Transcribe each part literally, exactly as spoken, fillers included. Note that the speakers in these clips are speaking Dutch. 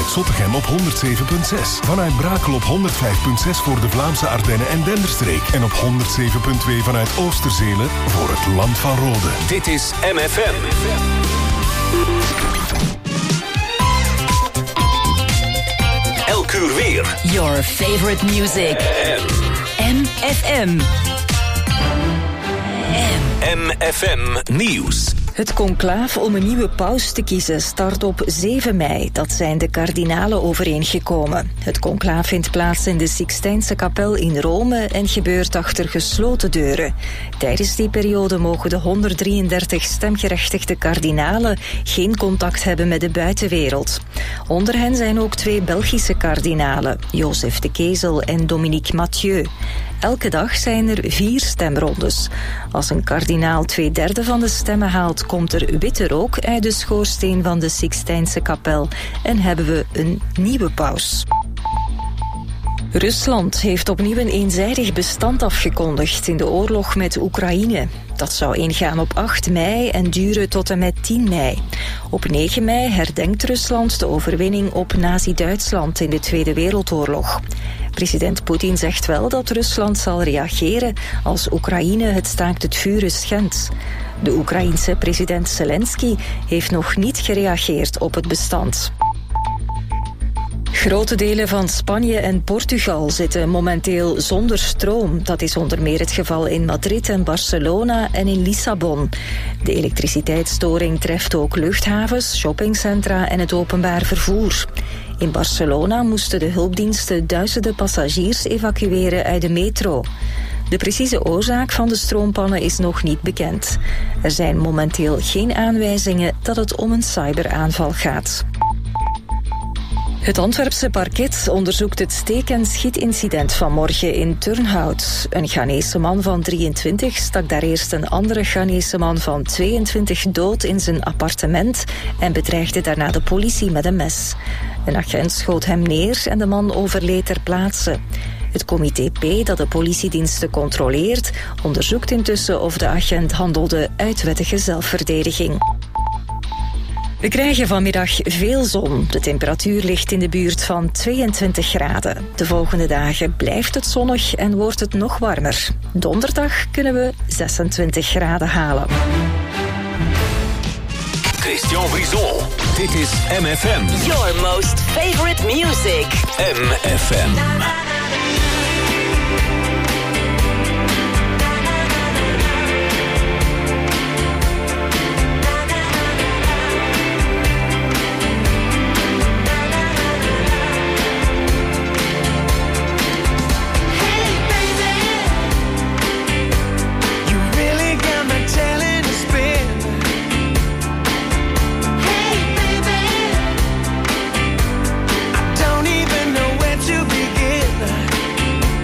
vanuit Zottegem op honderd zeven komma zes. Vanuit Brakel op honderd vijf komma zes voor de Vlaamse Ardennen en Denderstreek. En op honderd zeven komma twee vanuit Oosterzele voor het Land van Rode. Dit is M F M. Elk uur weer. Your favorite music. M F M. M F M Nieuws. Het conclaaf om een nieuwe paus te kiezen start op zeven mei. Dat zijn de kardinalen overeengekomen. Het conclaaf vindt plaats in de Sixtijnse kapel in Rome en gebeurt achter gesloten deuren. Tijdens die periode mogen de honderddrieëndertig stemgerechtigde kardinalen geen contact hebben met de buitenwereld. Onder hen zijn ook twee Belgische kardinalen, Jozef de Kezel en Dominique Mathieu. Elke dag zijn er vier stemrondes. Als een kardinaal twee derde van de stemmen haalt, komt er witte rook uit de schoorsteen van de Sixtijnse kapel en hebben we een nieuwe paus. Rusland heeft opnieuw een eenzijdig bestand afgekondigd in de oorlog met Oekraïne. Dat zou ingaan op acht mei en duren tot en met tien mei. Op negen mei herdenkt Rusland de overwinning op Nazi-Duitsland in de Tweede Wereldoorlog. President Poetin zegt wel dat Rusland zal reageren als Oekraïne het staakt het vuren schendt. De Oekraïense president Zelensky heeft nog niet gereageerd op het bestand. Grote delen van Spanje en Portugal zitten momenteel zonder stroom. Dat is onder meer het geval in Madrid en Barcelona en in Lissabon. De elektriciteitsstoring treft ook luchthavens, shoppingcentra en het openbaar vervoer. In Barcelona moesten de hulpdiensten duizenden passagiers evacueren uit de metro. De precieze oorzaak van de stroompannen is nog niet bekend. Er zijn momenteel geen aanwijzingen dat het om een cyberaanval gaat. Het Antwerpse parket onderzoekt het steek- en schietincident van morgen in Turnhout. Een Ghanese man van drieëntwintig stak daar eerst een andere Ghanese man van tweeëntwintig dood in zijn appartement en bedreigde daarna de politie met een mes. Een agent schoot hem neer en de man overleed ter plaatse. Het comité P, dat de politiediensten controleert, onderzoekt intussen of de agent handelde uit wettige zelfverdediging. We krijgen vanmiddag veel zon. De temperatuur ligt in de buurt van tweeëntwintig graden. De volgende dagen blijft het zonnig en wordt het nog warmer. Donderdag kunnen we zesentwintig graden halen. Christian Brison. Dit is M F M. Your most favorite music. M F M. Don't even know where to begin.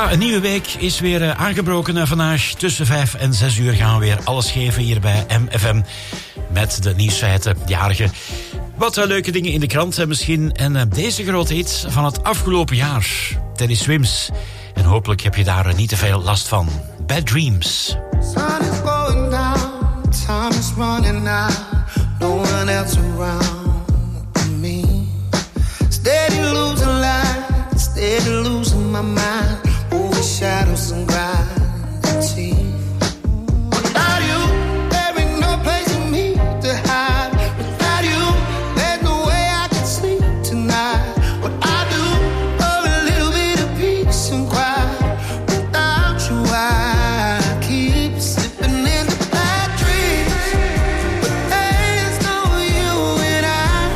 Ja, een nieuwe week is weer uh, aangebroken uh, vandaag. Tussen vijf en zes uur gaan we weer alles geven hier bij M F M. Met de nieuwsfeiten, jarige. Wat uh, leuke dingen in de krant uh, misschien. En uh, deze grote hit van het afgelopen jaar. Teddy Swims. En hopelijk heb je daar uh, niet te veel last van. Bad Dreams. Sun is going down, time is running out. No one else around me. Steady losing light, steady losing my mind. Over shadows and gravity. Without you, there ain't no place for me to hide. Without you, there's no way I can sleep tonight. What I do, for a little bit of peace and quiet. Without you, I keep slipping into bad dreams. But there's no you and I.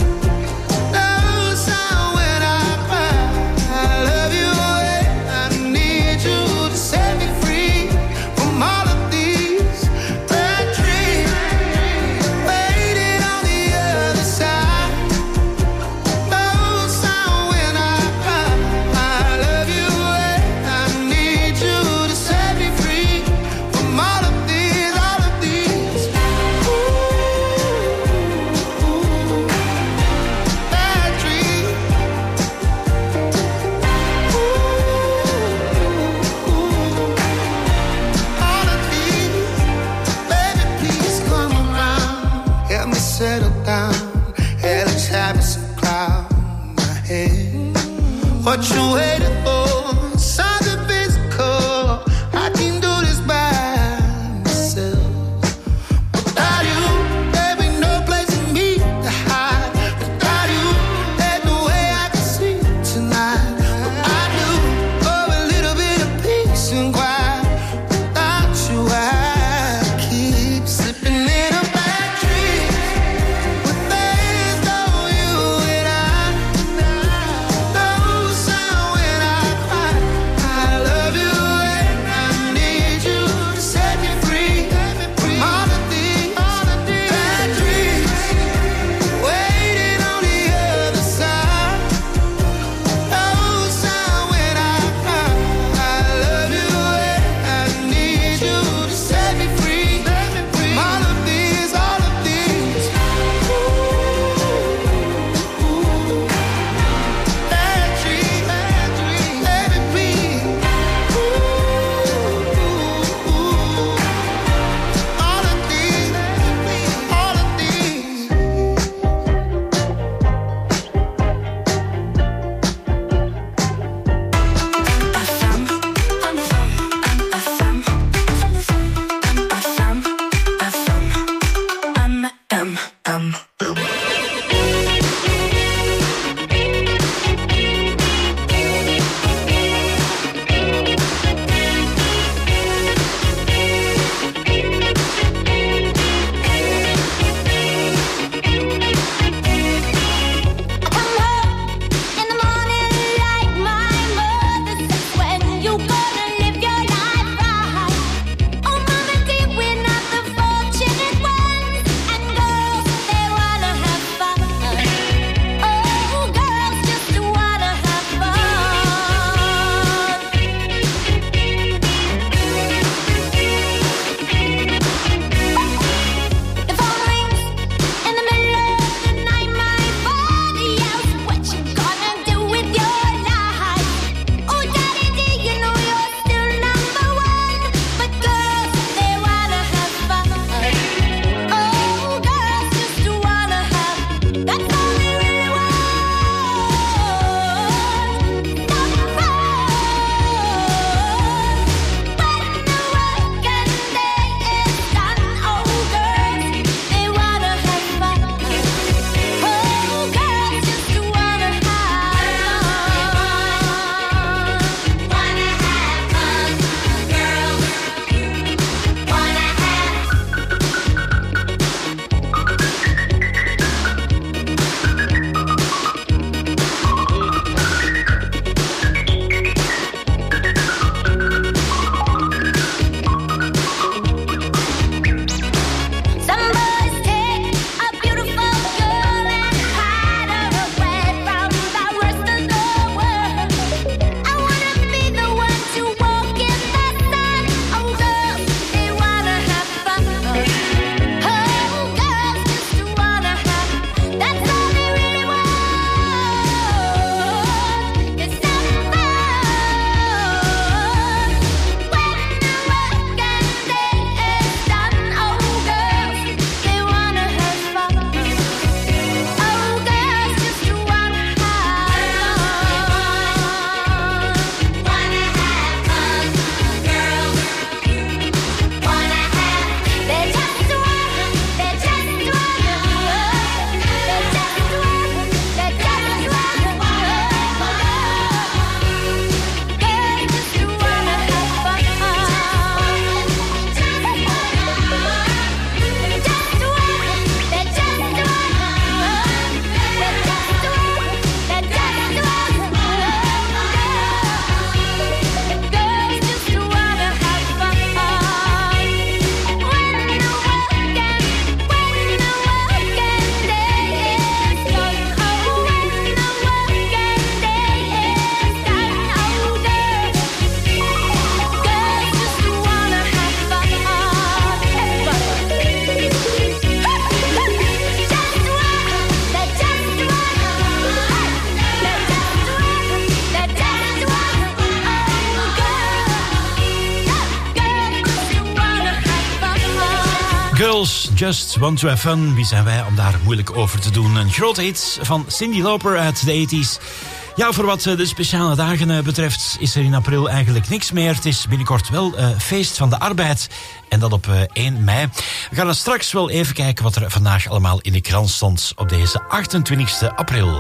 No sound when I cry. I love you. I need you to set me free from all of these bad dreams. Waiting on the other side. No sound when I cry. I love you. I need you to set me free from all of these, all of these. Ooh, bad dreams. All of these, baby, please come around. Help me settle down. Hellish habits and cloud my head. What you waiting for? Something physical. I can do this by myself. Without you, there ain't no place for me to hide. Without you, there's no way I can sleep tonight. What I do, for a little bit of peace and quiet. Without you, I keep slipping in a bad dream. But there's no you and I. No sound when Girls Just Want to Have Fun. Wie zijn wij om daar moeilijk over te doen? Een grote hit van Cyndi Lauper uit de tachtiger. Ja, voor wat de speciale dagen betreft is er in april eigenlijk niks meer. Het is binnenkort wel uh, feest van de arbeid. En dat op uh, één mei. We gaan dan straks wel even kijken wat er vandaag allemaal in de krant stond op deze achtentwintigste april.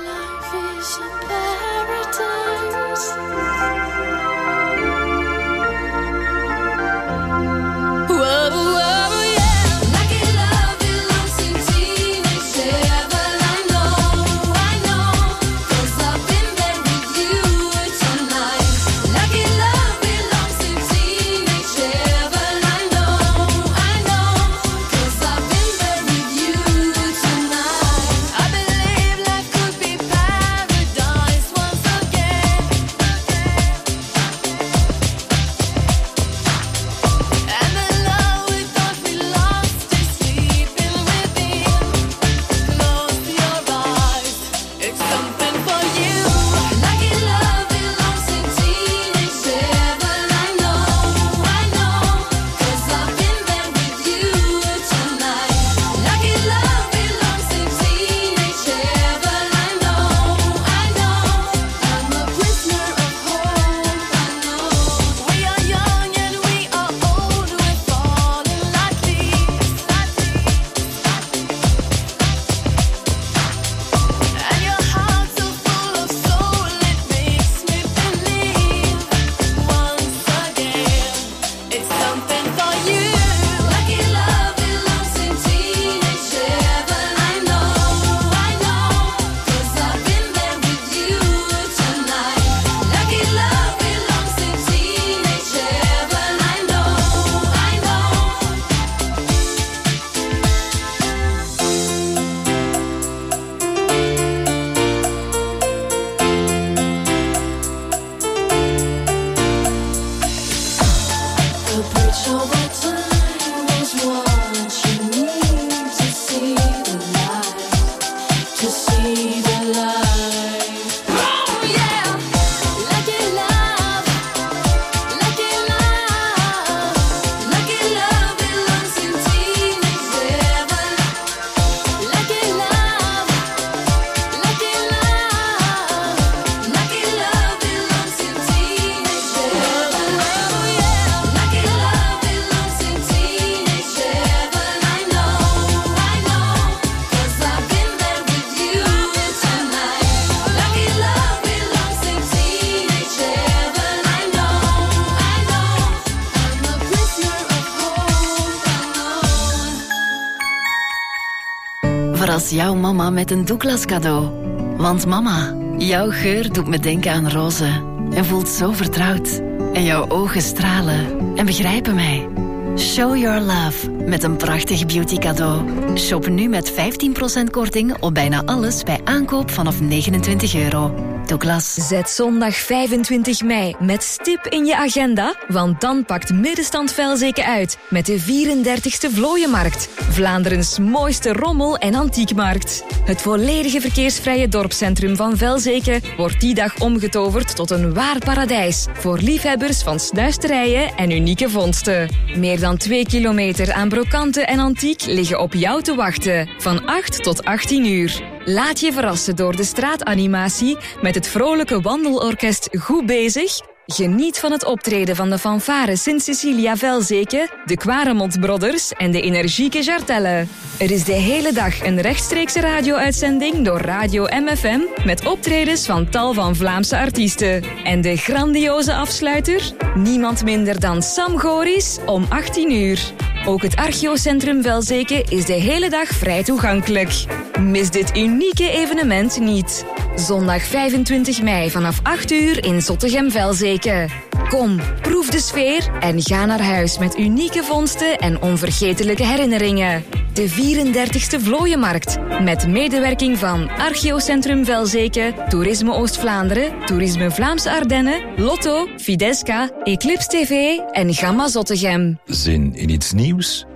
Verras jouw mama met een Douglas cadeau. Want mama, jouw geur doet me denken aan rozen. En voelt zo vertrouwd. En jouw ogen stralen en begrijpen mij. Show your love met een prachtig beauty cadeau. Shop nu met vijftien procent korting op bijna alles bij aankoop vanaf negenentwintig euro. Douglas. Zet zondag vijfentwintig mei met stip in je agenda, want dan pakt Middenstand Velzeke uit met de vierendertigste Vlooienmarkt. Vlaanderens mooiste rommel- en antiekmarkt. Het volledige verkeersvrije dorpscentrum van Velzeke wordt die dag omgetoverd tot een waar paradijs voor liefhebbers van snuisterijen en unieke vondsten. Meer dan twee kilometer aan brokanten en antiek liggen op jou te wachten, van acht tot achttien uur. Laat je verrassen door de straatanimatie met het vrolijke wandelorkest Goed Bezig. Geniet van het optreden van de fanfare Sint-Cecilia Velzeke, de Quaremont Brothers en de energieke Jartelle. Er is de hele dag een rechtstreekse radio-uitzending door Radio M F M met optredens van tal van Vlaamse artiesten. En de grandioze afsluiter? Niemand minder dan Sam Goris om achttien uur. Ook het Archeocentrum Velzeke is de hele dag vrij toegankelijk. Mis dit unieke evenement niet. Zondag vijfentwintig mei vanaf acht uur in Zottegem-Velzeke. Kom, proef de sfeer en ga naar huis met unieke vondsten en onvergetelijke herinneringen. De vierendertigste Vlooienmarkt. Met medewerking van Archeocentrum Velzeke, Toerisme Oost-Vlaanderen, Toerisme Vlaamse Ardennen, Lotto, Fidesca, Eclipse T V en Gamma Zottegem. Zin in iets nieuws?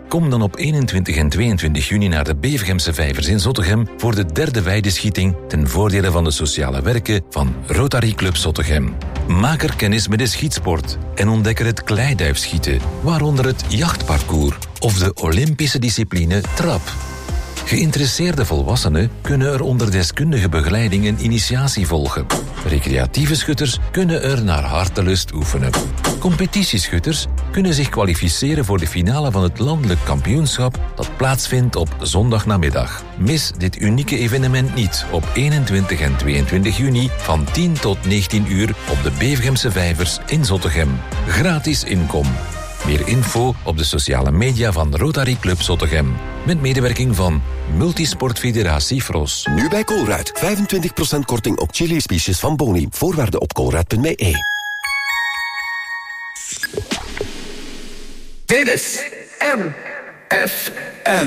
Kom dan op eenentwintig en tweeëntwintig juni naar de Bevergemse Vijvers in Zottegem voor de derde weideschieting ten voordele van de sociale werken van Rotary Club Zottegem. Maak er kennis met de schietsport en ontdek er het kleiduifschieten, waaronder het jachtparcours of de Olympische discipline trap. Geïnteresseerde volwassenen kunnen er onder deskundige begeleiding een initiatie volgen. Recreatieve schutters kunnen er naar hartelust oefenen. Competitieschutters kunnen zich kwalificeren voor de finale van het landelijk kampioenschap dat plaatsvindt op zondagnamiddag. Mis dit unieke evenement niet op eenentwintig en tweeëntwintig juni van tien tot negentien uur op de Bevergemse Vijvers in Zottegem. Gratis inkom. Meer info op de sociale media van Rotary Club Zottegem. Met medewerking van Multisportfederatie Fros. Nu bij Colruyt. vijfentwintig procent korting op chili-spiesjes van Boni. Voorwaarden op colruyt punt b e. Dit is M F M.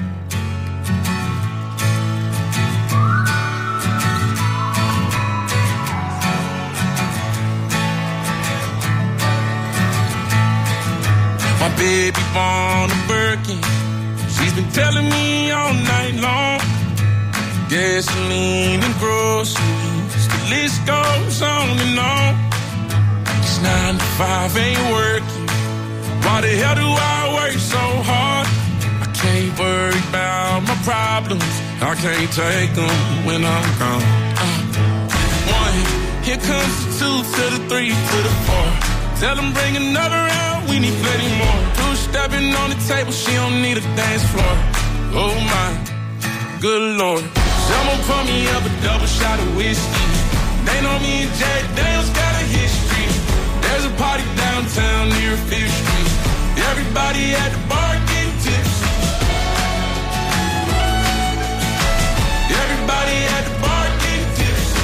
My baby born a Birkin. She's been telling me all night long. Gasoline and groceries, the list goes on and on. It's nine to five ain't working. Why the hell do I work so hard? I can't worry about my problems. I can't take them when I'm gone. Uh, one, here comes the two to the three to the four. Tell them bring another round, we need plenty more. Two stepping on the table, she don't need a dance floor. Oh my, good lord. Someone pour me up a double shot of whiskey. They know me and Jack Daniels got a history. There's a party downtown near Fifth Street. Everybody at the bar getting tipsy. Everybody at the bar getting tipsy.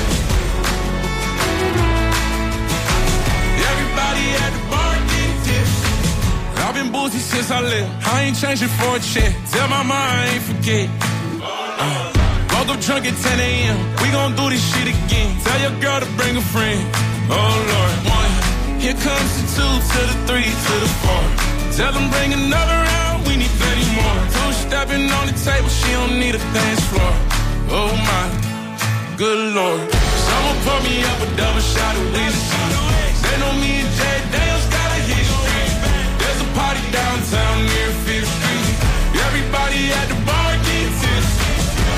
Everybody at the bar getting tipsy. I've been boozy since I left. I ain't changing for a check. Tell my mom I ain't forget. Uh, woke up drunk at ten a.m. We gon' do this shit again. Tell your girl to bring a friend. Oh Lord, one. Here comes the two to the three to the four. Tell them bring another round, we need plenty more. Two stepping on the table, she don't need a dance floor. Oh my, good lord. Someone pour me up a double shot of whiskey. They know me and Jay Daniels got a history. There's a party downtown near Fifth Street. Everybody at the bar getting tipsy.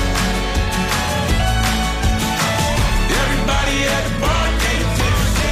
Everybody at the bar getting tipsy.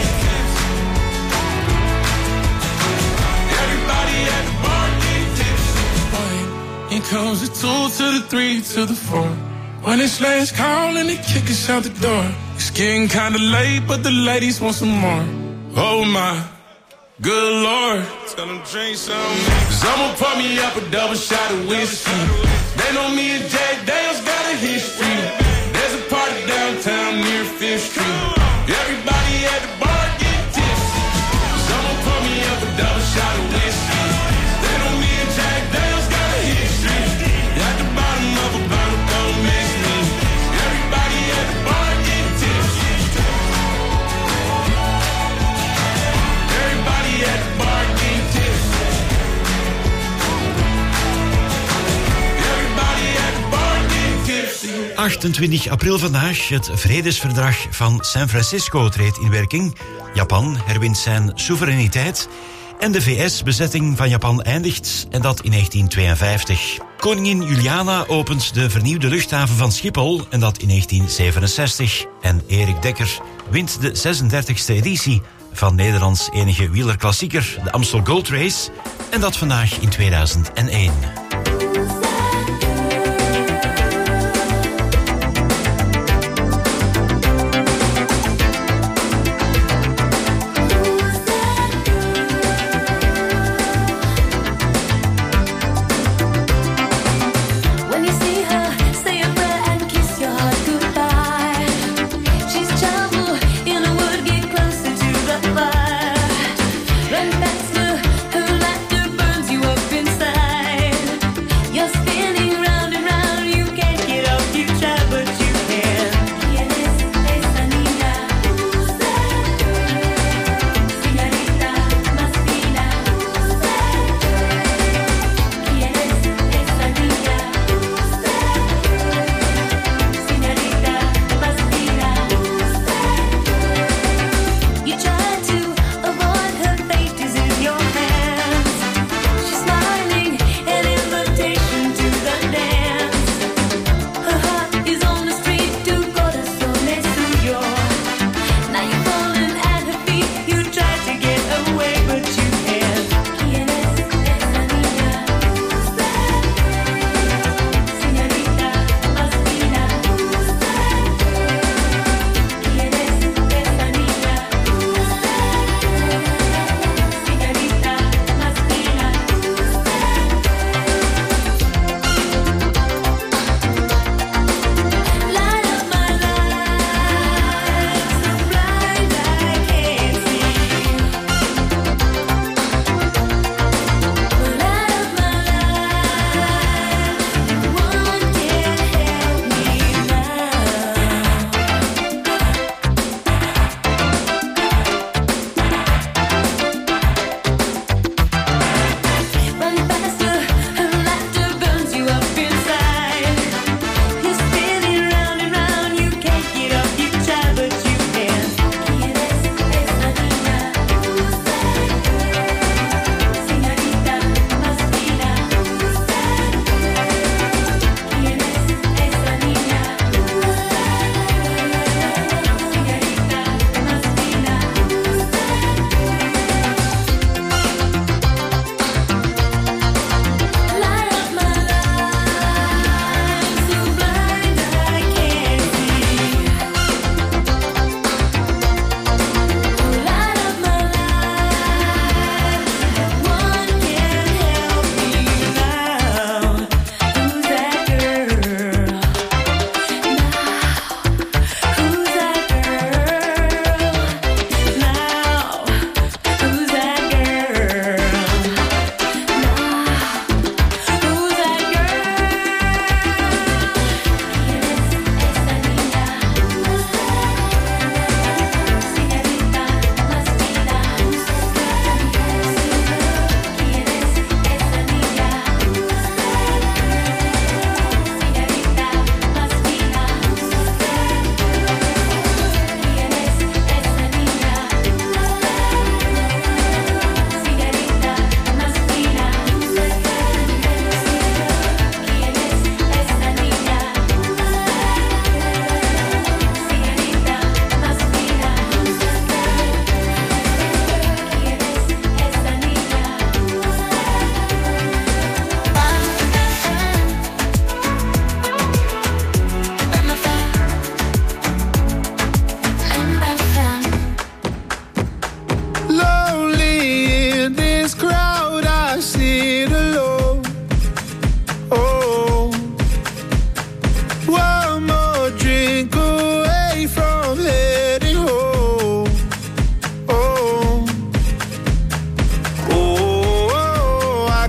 Everybody at the bar getting tipsy. Here comes the two to the three to the four. When it's last call and they kick us out the door. It's getting kinda late, but the ladies want some more. Oh my, good lord. Tell them drink some. Someone pour me up a double shot of whiskey. They know me and Jack Daniels got a history. There's a party downtown near Fifth Street. Everybody at the bar getting tipsy. Someone pour me up a double shot of whiskey. They know me and Jack Daniels got a history. At the bottom of a bottle, don't miss me. Everybody at the bar getting tipsy. Everybody at the bar getting tipsy. Everybody at the bar getting tipsy. achtentwintig april vandaag. Het vredesverdrag van San Francisco treedt in werking. Japan herwint zijn soevereiniteit. En de V S-bezetting van Japan eindigt, en dat in negentien tweeënvijftig. Koningin Juliana opent de vernieuwde luchthaven van Schiphol, en dat in negentien zevenenzestig. En Erik Dekker wint de zesendertigste editie van Nederlands enige wielerklassieker, de Amstel Gold Race, en dat vandaag in tweeduizend één. Run faster, her laughter burns you up inside.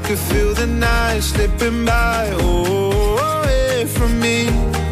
could feel the night slipping by, oh, away from me.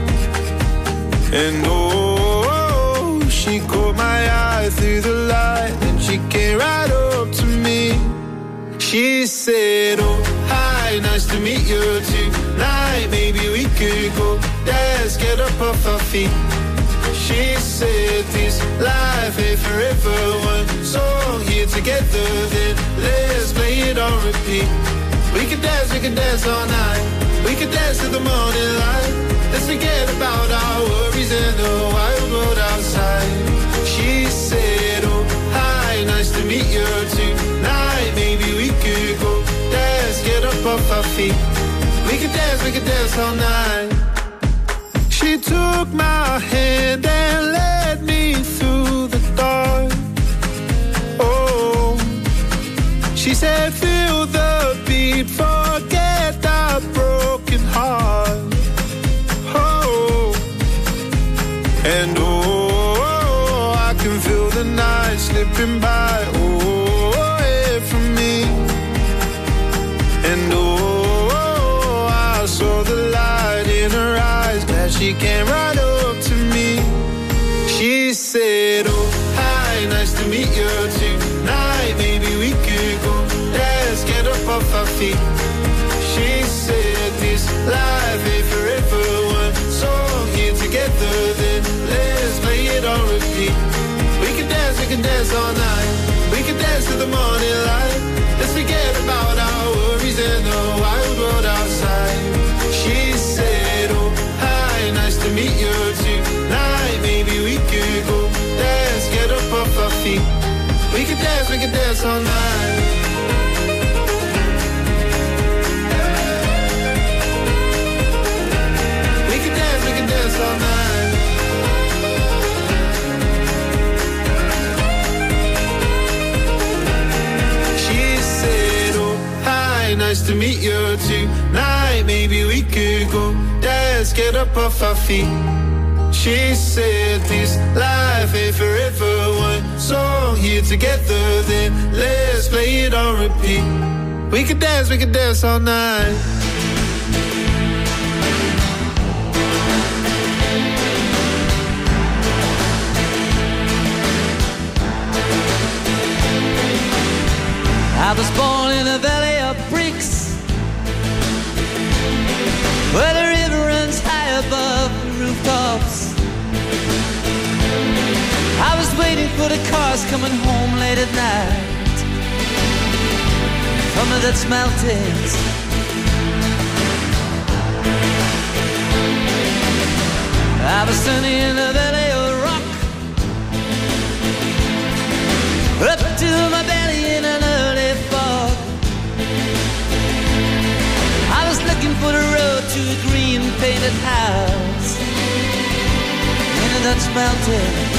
And oh, she caught my eye through the light, and she came right up to me. She said, oh, hi, nice to meet you tonight. Maybe we could go dance, get up off our feet. She said, this life ain't forever. One song here together, then let's play it on repeat. We could dance, we could dance all night. We could dance to the morning light. Let's forget about our worries in the wild world outside. She said, oh, hi, nice to meet you tonight. Maybe we could go dance, get up off our feet. We could dance, we could dance all night. She took my hand and led me through the dark. Oh, she said, feel the beat, forget that broken heart. Oh, and oh, I can feel the night slipping by, oh, away from me. And oh, I saw the light in her eyes, glad she came right up to me. She said, oh, hi, nice to meet you tonight. Maybe we could go dance, get up off our feet. She said, this life ain't forever. One song here together, then let's play it on repeat. We can dance, we can dance all night. We can dance to the morning light. Let's forget about our worries in the wild world outside. She said, oh, hi, nice to meet you tonight. Maybe we could go dance, get up off our feet. We can dance, we can dance all night. We can dance, we can dance all night. She said, oh, hi, nice to meet you tonight. Maybe we could go dance, get up off our feet. She said, this life ain't forever. One song here together, then let's play it on repeat. We could dance, we could dance all night. I was born in a valley of bricks, where the river runs high above the rooftops. I was waiting for the cars coming home late at night from the Dutch mountains. I was standing in the valley of rock, up to my belly in an early fog. I was looking for the road to a green painted house in the Dutch mountains.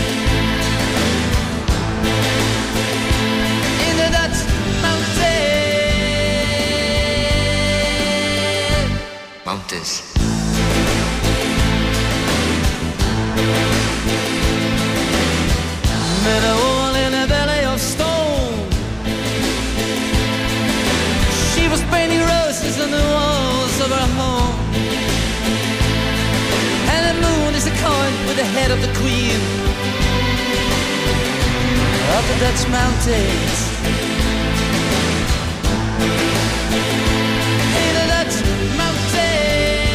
In the Dutch mountains. Mountains. Met a woman in a valley of stone. She was painting roses on the walls of her home. And the moon is a coin with the head of the queen of the Dutch mountains. In the Dutch mountains.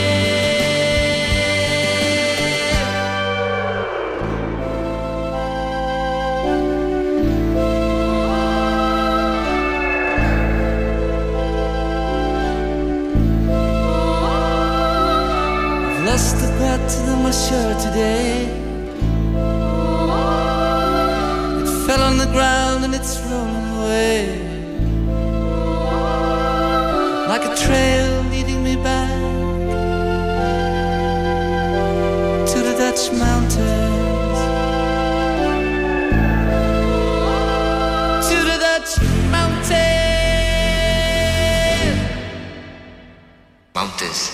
Lost the path to my shore today. It fell on the ground and it's rolling away, like a trail leading me back to the Dutch mountains. To the Dutch mountains. Mountains.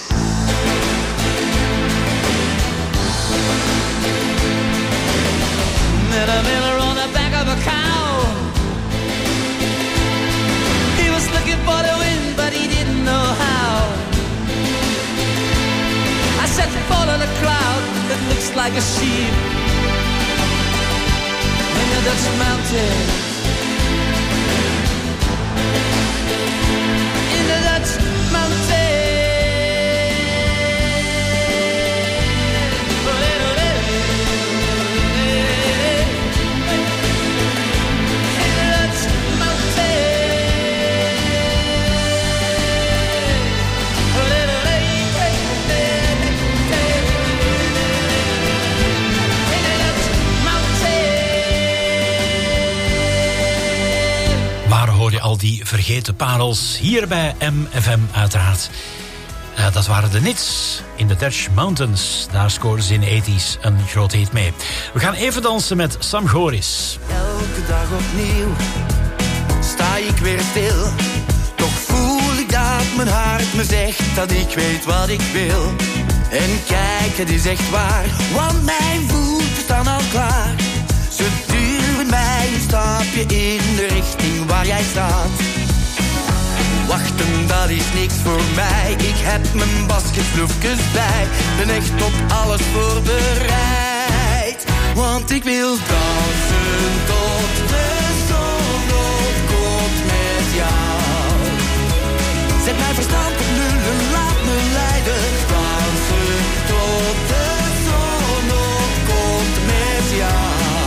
Met a miller on the back of a cow. He was looking for the wind, but Dutch mountains. In the Dutch mountains. Al die vergeten parels hier bij M F M uiteraard. Uh, dat waren de Nits in de Dutch Mountains. Daar scoorden ze in de tachtiger een groot hit mee. We gaan even dansen met Sam Goris. Elke dag opnieuw sta ik weer stil. Toch voel ik dat mijn hart me zegt dat ik weet wat ik wil. En kijk, het is echt waar, want mijn voeten staan al klaar. Ze duwen mij een stapje in de richting waar jij staat. Wachten, dat is niks voor mij. Ik heb mijn basketbloefjes bij. Ben echt op alles voorbereid. Want ik wil dansen tot de zon opkomt met jou. Zet mijn verstand op nul en laat me leiden. Dansen tot de zon opkomt met jou.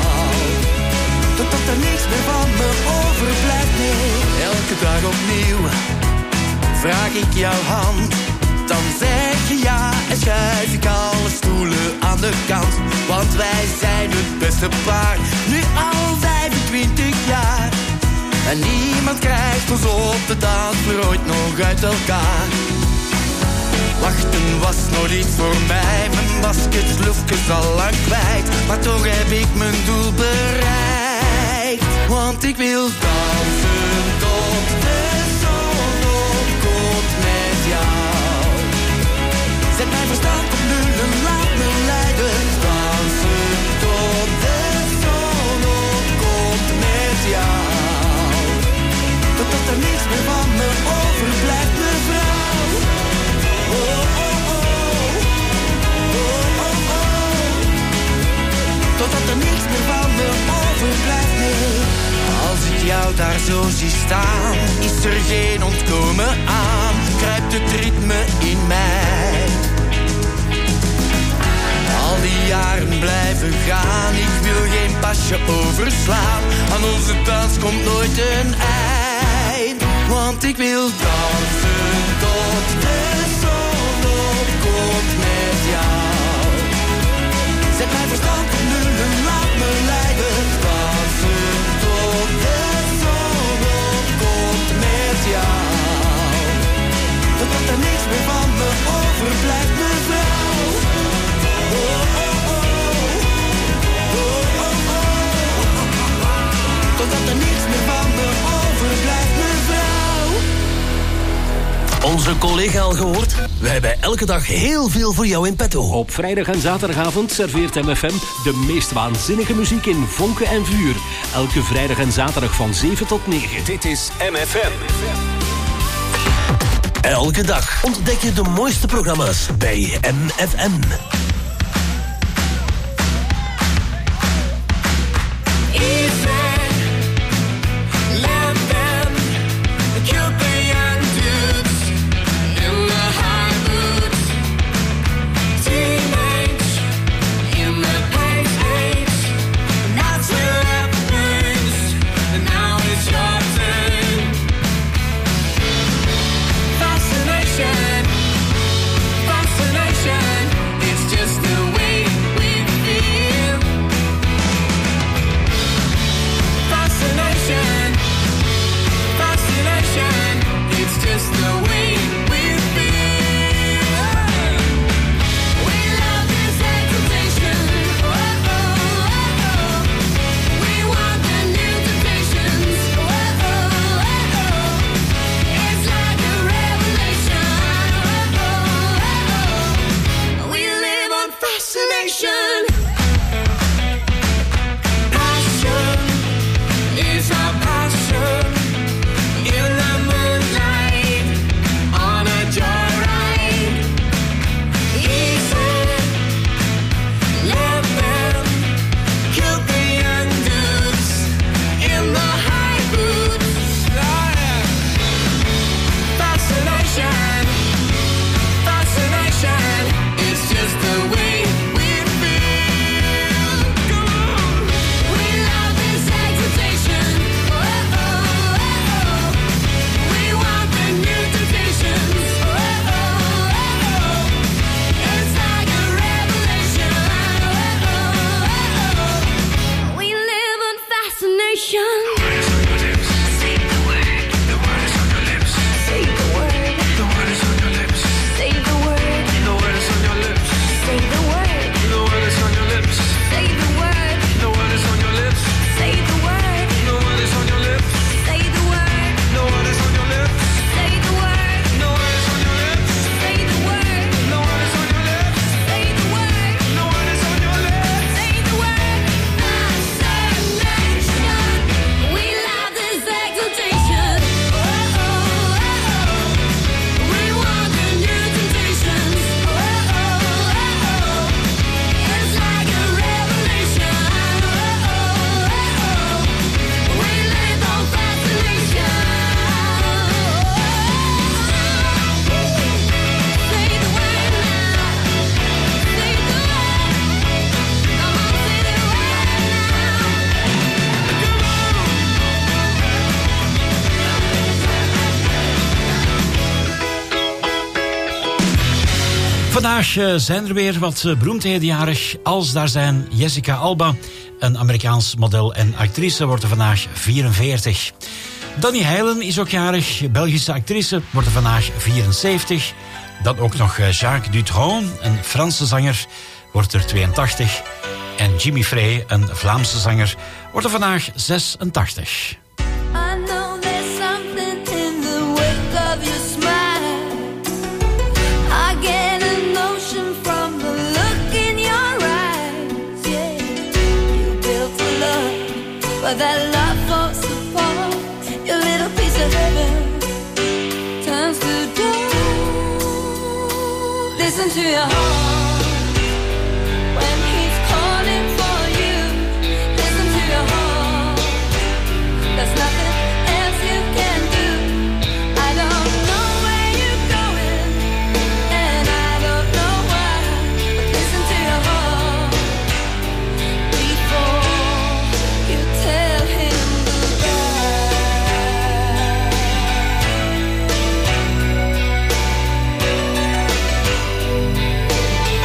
Totdat er niks meer van me overblijft, nee. Elke dag opnieuw vraag ik jouw hand. Dan zeg je ja en schuif ik alle stoelen aan de kant. Want wij zijn het beste paar, nu al vijfentwintig jaar. En niemand krijgt ons op de dansvloer ooit nog uit elkaar. Wachten was nooit iets voor mij. Mijn basketsloefjes al lang kwijt. Maar toch heb ik mijn doel bereikt. Want ik wil dansen tot de zon opkomt met jou. Zet mijn verstand op nul en laat me leiden. Dansen tot de zon opkomt met jou. Totdat er niks meer van me overblijft, mevrouw. Oh, oh, oh. Oh, oh, oh. Totdat er niks meer van me overblijft, nee. Als ik jou daar zo zie staan, is er geen ontkomen aan. Kruipt het ritme in mij. Al die jaren blijven gaan, ik wil geen pasje overslaan. Aan onze dans komt nooit een eind. Want ik wil dansen tot de zon opkomt met jou. Zet mijn verstand op nul en laat me leiden. Dansen tot de zon opkomt met jou. Totdat er niks meer van me overblijft, mevrouw. Oh, oh, oh. Oh, oh, oh. Totdat er niks meer van me overblijft, mevrouw. Onze collega al gehoord? Wij hebben elke dag heel veel voor jou in petto. Op vrijdag en zaterdagavond serveert M F M de meest waanzinnige muziek in vonken en vuur. Elke vrijdag en zaterdag van zeven tot negen. Dit is M F M. Elke dag ontdek je de mooiste programma's bij M F M. It's just Vandaag uh, zijn er weer wat uh, beroemdheden jarig. Als daar zijn Jessica Alba, een Amerikaans model en actrice, wordt er vandaag vierenveertig. Danny Heilen is ook jarig, Belgische actrice, wordt er vandaag vierenzeventig. Dan ook nog uh, Jacques Dutronc, een Franse zanger, wordt er tweeëntachtig. En Jimmy Frey, een Vlaamse zanger, wordt er vandaag zesentachtig. But that love falls apart. Your little piece of heaven turns to dust. Listen to your heart when he's calling for you. Listen to your heart. There's nothing else you can do. I don't know where you're going, and I don't know why. But listen to your heart before you tell him goodbye.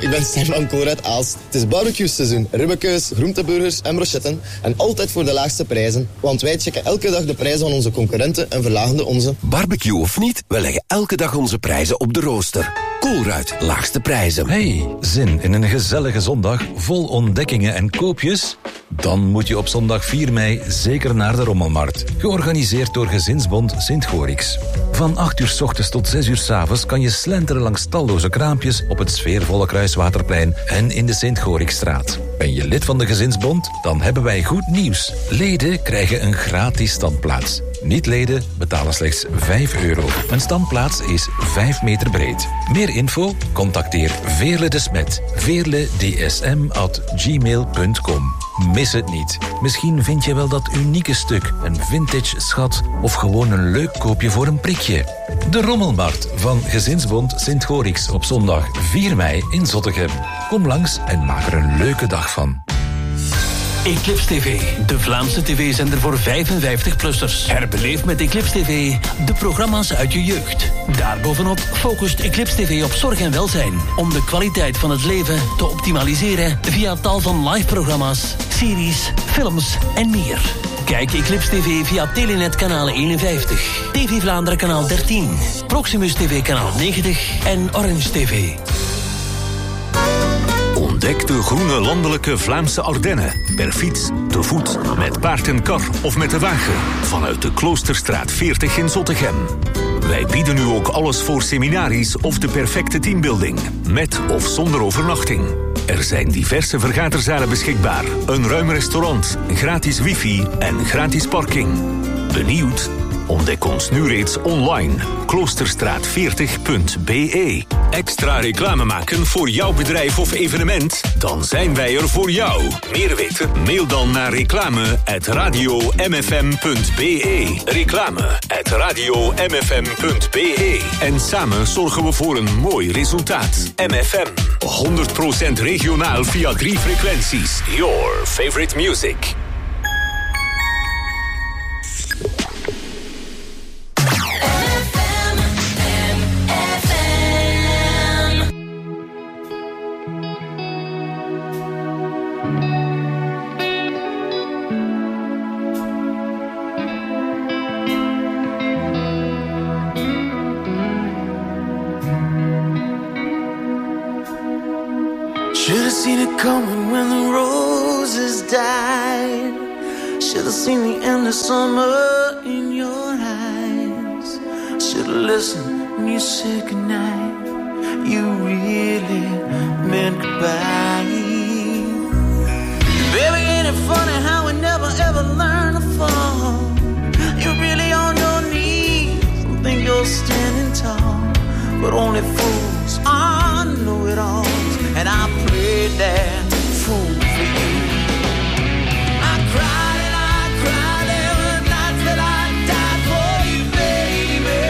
ik ben Stefan Kool uit Aalst. Het is barbecue-seizoen. Ribbekeus, groenteburgers en brochetten. En altijd voor de laagste prijzen. Want wij checken elke dag de prijzen van onze concurrenten en verlagen de onze. Barbecue of niet, we leggen elke dag onze prijzen op de rooster. Koolruid, laagste prijzen. Hey, zin in een gezellige zondag vol ontdekkingen en koopjes? Dan moet je op zondag vier mei zeker naar de Rommelmarkt. Georganiseerd door Gezinsbond Sint-Gorix. Van acht uur 's ochtends tot zes uur 's avonds kan je slenteren langs talloze kraampjes op het sfeervolle Kruiswaterplein en in de Sint-Gorixstraat. Ben je lid van de Gezinsbond? Dan hebben wij goed nieuws. Leden krijgen een gratis standplaats. Niet-leden betalen slechts vijf euro. Een standplaats is vijf meter breed. Meer info? Contacteer Veerle de Smet. veerle d s m at gmail punt com. Mis het niet. Misschien vind je wel dat unieke stuk, een vintage schat of gewoon een leuk koopje voor een prikje. De Rommelmarkt van Gezinsbond Sint-Gorix op zondag vier mei in Zottegem. Kom langs en maak er een leuke dag van. Eclipse T V, de Vlaamse tv-zender voor vijfenvijftig-plussers. Herbeleef met Eclipse T V de programma's uit je jeugd. Daarbovenop focust Eclipse T V op zorg en welzijn, om de kwaliteit van het leven te optimaliseren via tal van live-programma's, series, films en meer. Kijk Eclipse T V via Telenet kanaal eenenvijftig, T V Vlaanderen kanaal dertien, Proximus T V kanaal negentig en Orange T V. Ontdek de groene landelijke Vlaamse Ardennen. Per fiets, te voet, met paard en kar of met de wagen. Vanuit de Kloosterstraat veertig in Zottegem. Wij bieden nu ook alles voor seminaries of de perfecte teambuilding. Met of zonder overnachting. Er zijn diverse vergaderzalen beschikbaar. Een ruim restaurant, gratis wifi en gratis parking. Benieuwd? Ontdek ons nu reeds online. kloosterstraat veertig punt b e. Extra reclame maken voor jouw bedrijf of evenement? Dan zijn wij er voor jou. Meer weten? Mail dan naar reclame at radio m f m punt b e. Reclame at radio m f m punt b e. En samen zorgen we voor een mooi resultaat. M F M. honderd procent regionaal via drie frequenties. Your favorite music. Should've seen it coming when the roses died. Should've seen the end of summer in your eyes. Should've listened when you said goodnight. You really meant goodbye. Baby, ain't it funny how we never ever learn to fall? You're really on your knees and think you're standing tall, but only fools are know-it-alls. And I prayed that fool for you. I cried and I cried every night that I died for you, baby.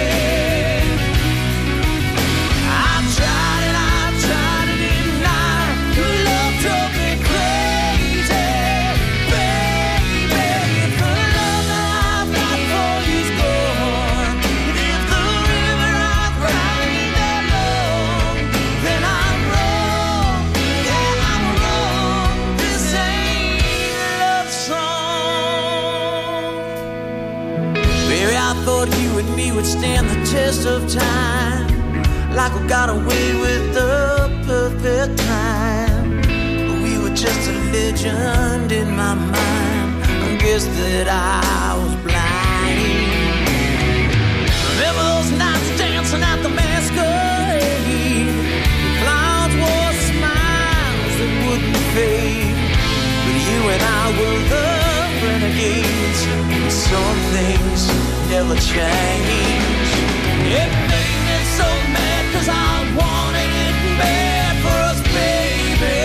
I tried and I tried to deny your love drove me crazy, baby. If the love that I've got for you's gone, and if the river I've cried ain't that long, then I'm wrong. Yeah, I'm wrong. This ain't a love song. Baby, I thought you and me would stand the test of time, like we got away with the perfect time. But we were just a legend in my mind. I guess that I was blind. Remember those nights dancing at the masquerade? The clowns wore smiles that wouldn't fade. But you and I were the renegades. Some things never change. It made me so mad 'cause I wanted it bad for us, baby.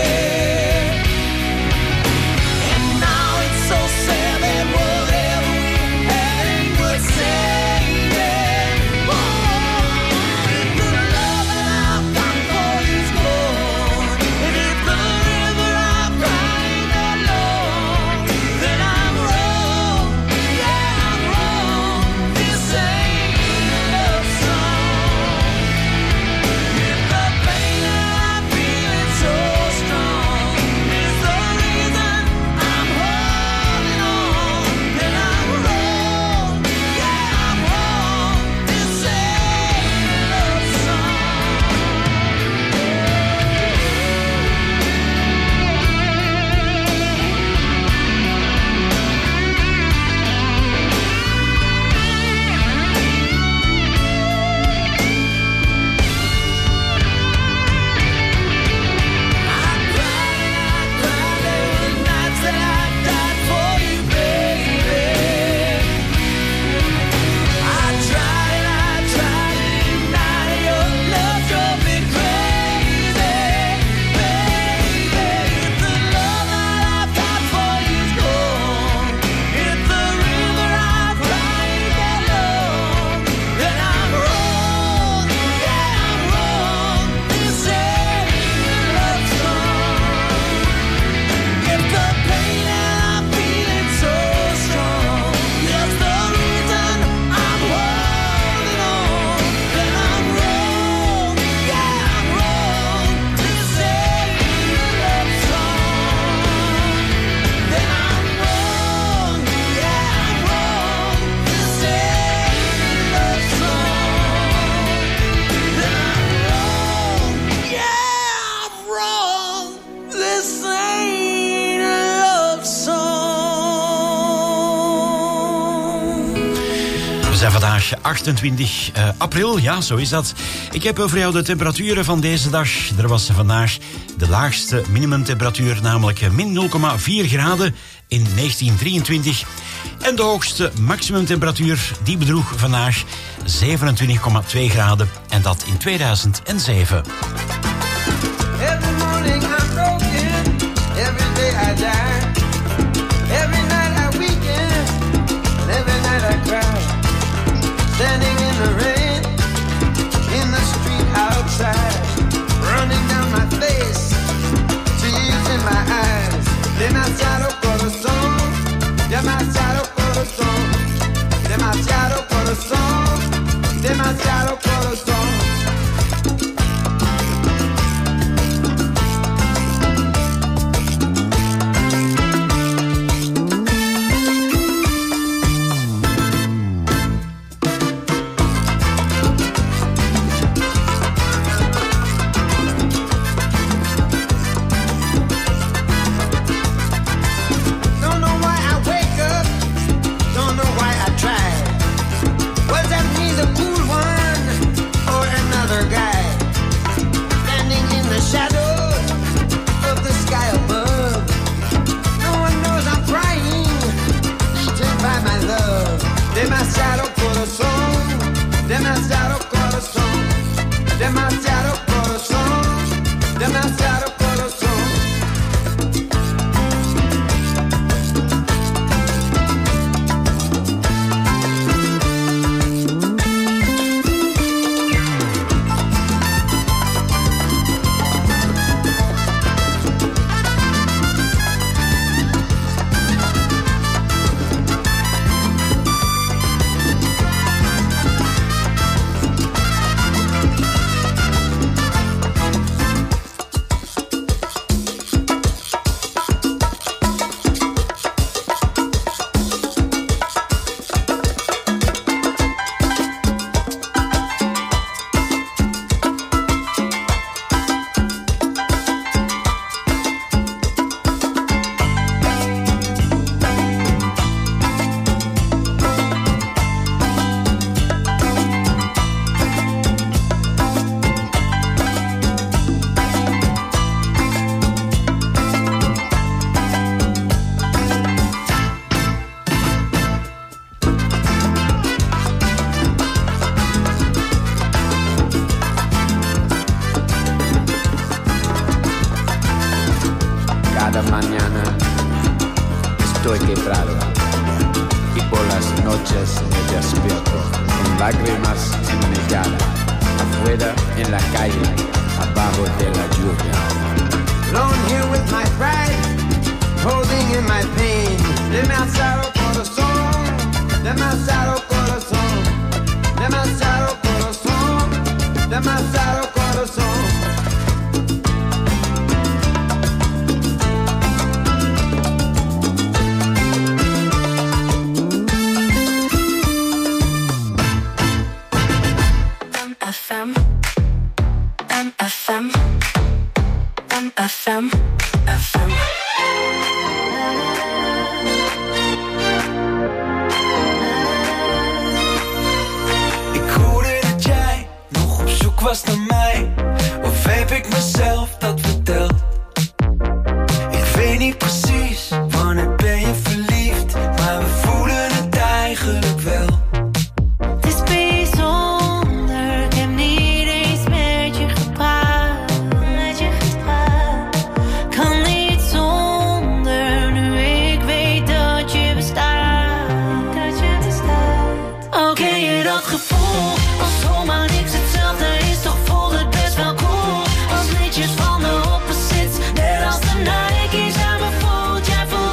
And now it's so sad that whatever we had ain't worth saving. Oh, if the love that I've got for you's gone, and if the river I've cried ain't that long, then I'm wrong. Yeah, I'm wrong. This ain't a love song. zijn vandaag achtentwintig april, ja, zo is dat. Ik heb voor jou de temperaturen van deze dag. Er was vandaag de laagste minimumtemperatuur, namelijk min nul komma vier graden in negentien drieëntwintig. En de hoogste maximumtemperatuur, die bedroeg vandaag zevenentwintig komma twee graden. En dat in tweeduizend zeven. Every morning I'm broken, every day I die. Every night I weaken, and every night I cry. Standing in the rain, in the street outside. Running down my face, tears in my eyes. Demasiado corazón, demasiado corazón. Demasiado corazón, demasiado corazón. Demasiado corazón, demasiado corazón, demasiado corazón, demasiado corazón. Van de opposites, net als de Nike's aan mijn voet, jij voelt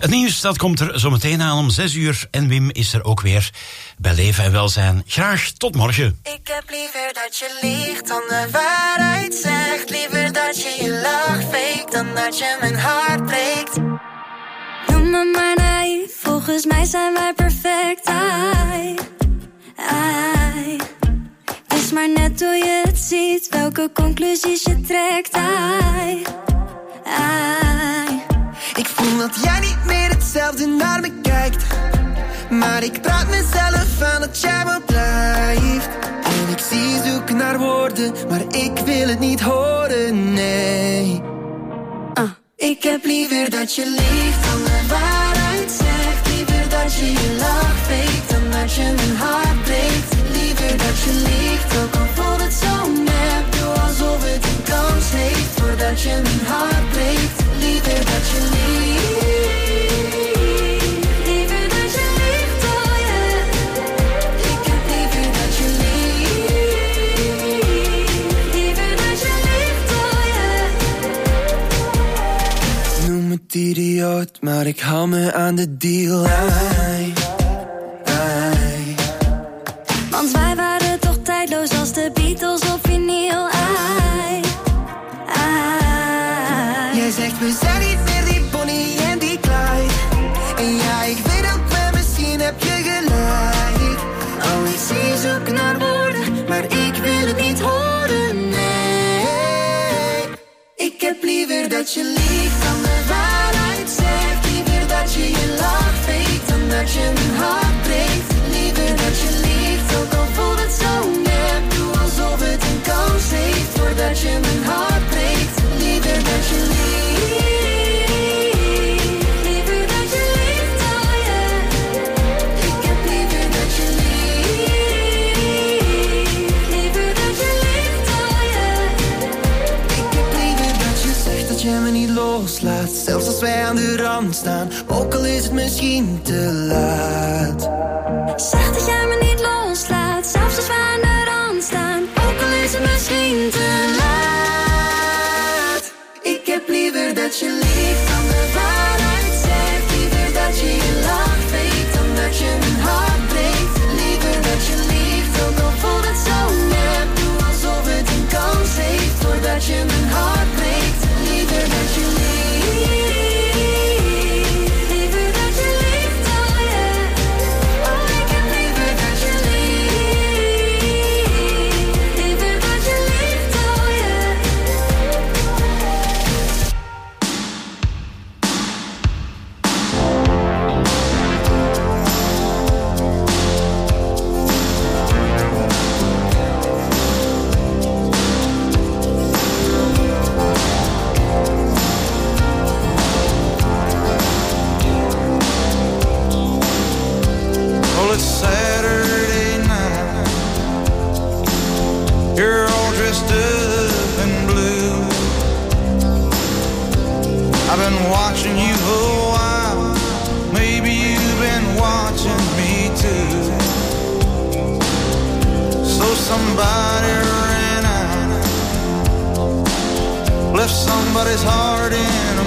Het nieuws dat komt er zo meteen aan om zes uur. En Wim is er ook weer bij Leven en Welzijn. Graag tot morgen. Ik heb liever dat je liegt dan de waarheid zegt. Liever dat je je lach fake dan dat je mijn hart breekt. Noem me maar naïef, volgens mij zijn wij perfect. Ai, ai. Is maar net hoe je het ziet, welke conclusies je trekt. Ai, ai. Ik voel dat jij niet meer hetzelfde naar me kijkt. Maar ik praat mezelf aan dat jij me blijft. En ik zie je zoeken naar woorden, maar ik wil het niet horen, nee. uh. Ik heb liever dat je liegt dan de waarheid zegt. Liever dat je je lach fake dan dat je mijn hart breekt. Liever dat je liegt, ook al voelt het zo nep. Doe alsof het een kans heeft voordat je mijn hart breekt. Liever dat je liegt. Liever dat je liegt, oh yeah. Ik heb liever dat je liegt. Liever dat je liegt, oh yeah. Noem het idioot, maar ik hou me aan de deal. Ai, ai. Want wij waren toch tijdloos als de Beatles op vinyl. Ai, ai. Jij zegt we zijn niet meer die Bonnie en die Clyde. En ja, ik weet ook wel, misschien heb je gelijk. Oh, ik zie je zoeken naar woorden, maar ik wil het niet horen, nee. Ik heb liever dat je liegt dan de waarheid zegt. Liever dat je je lach fake dan dat je mijn hart breekt. Liever dat je liegt, ook al voelt het zo nep. Doe alsof het een kans heeft voordat je mijn hart breekt. Liever dat je liegt. Liever dat je liegt, oh yeah. Ik heb liever dat je liegt. Liever dat je liegt, oh yeah. Ik heb liever dat je zegt dat je me niet loslaat. Zelfs als wij aan de rand staan, ook al is het misschien te laat. Zeg dat jij me niet loslaat, zelfs als we aan de rand staan. Ook al is het misschien te laat. Ik heb liever dat je liegt dan de waarheid zegt. Liever dat je je lach fake dan dat je mijn hart breekt. Liever dat je liegt, ook al voelt het zo nep. Doe alsof het een kans heeft voordat je mijn hart breekt. Liever dat je liegt. Liever dat je liegt, oh yeah. Oh, ik heb liever dat je liegt. Liever dat je liegt, oh yeah. Well, it's Saturday night. You're all dressed up in blue. I've been watching you a while. Maybe you've been watching me too. So somebody ran out, left somebody's heart in